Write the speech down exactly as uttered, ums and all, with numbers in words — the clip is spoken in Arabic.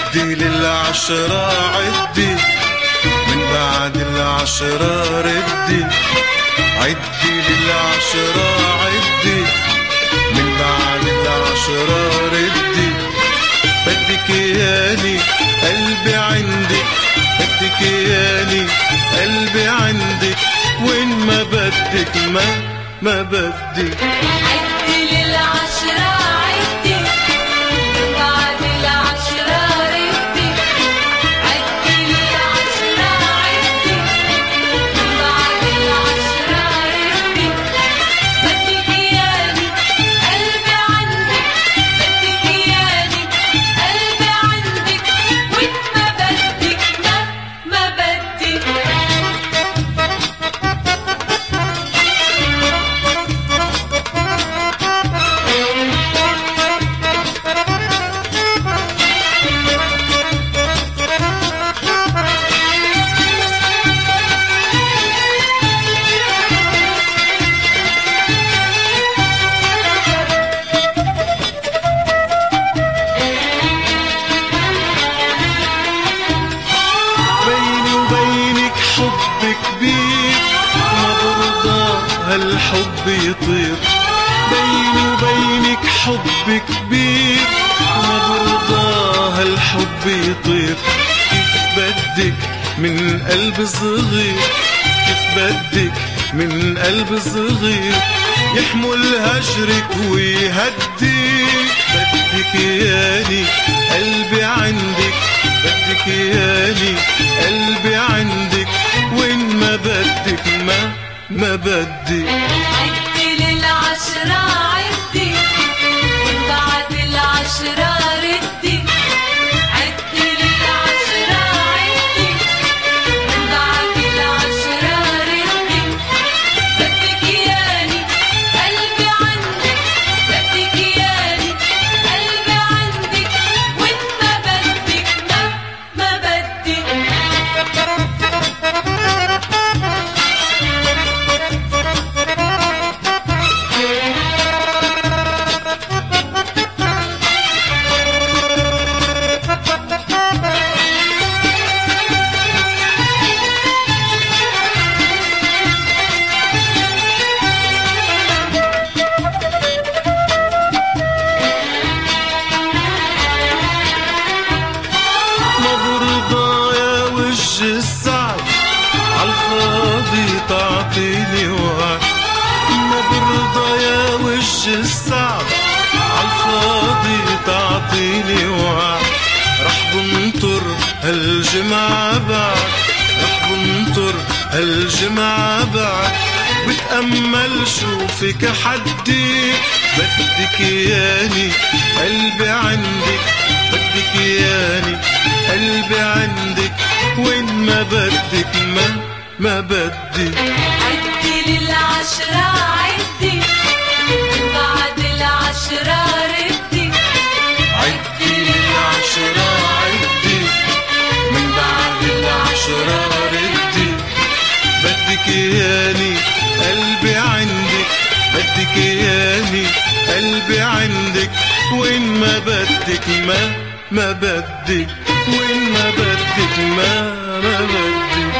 عدي للعشرة عدي، من بعد العشرة ردي. عدي للعشرة عدي، من بعد العشرة ردي. بدك ياني قلبي عندك، بدك ياني قلبي عندك، وين ما بدك ما ما بدي. عدي للعشرة عدي، من بعد العشرة ردي. عدي للعشرة عدي، من بعد العشرة ردي. بدك ياني قلبي عندك، بدك ياني قلبي عندك، وين ما بدك ما ما بدي. هالحب يطير بيني وبينك، حب كبير ما برضى هالحب يطير. كيف بدك من قلب صغير، كيف بدك من قلب صغير، يحمل هجرك ويهديك. بدك ياني قلبي عندك، بدك ياني قلبي عندك، وين ما بدك ما ما بدي. عدي للعشرة عدي، من بعد العشرة ردي. عدي للعشرة عدي، من بعد العشرة ردي. بدك ياني قلبي عندك، بدك ياني قلبي عندك، وين ما بدك ما ما بدي. السعد عالفاضي تعطيني وعد، ما برضى يا وجه السعد عالفاضي تعطيني وعد. رح بنطر هالجمعة بعد، رح بنطر هالجمعة بعد، بتأمل شوفك حدي. بدك ياني قلبي عندك، بدك ياني قلبي عندك، وين ما بدك ما ما بدي. عدي للعشرة عدي، من بعد العشرة ردي. عدي للعشرة عدي، من بعد العشرة ردي. بدك ياني قلبي عندك، بدك ياني قلبي عندك، وين ما بدك ما ما بدي، وين ما بدك ما ما بدي.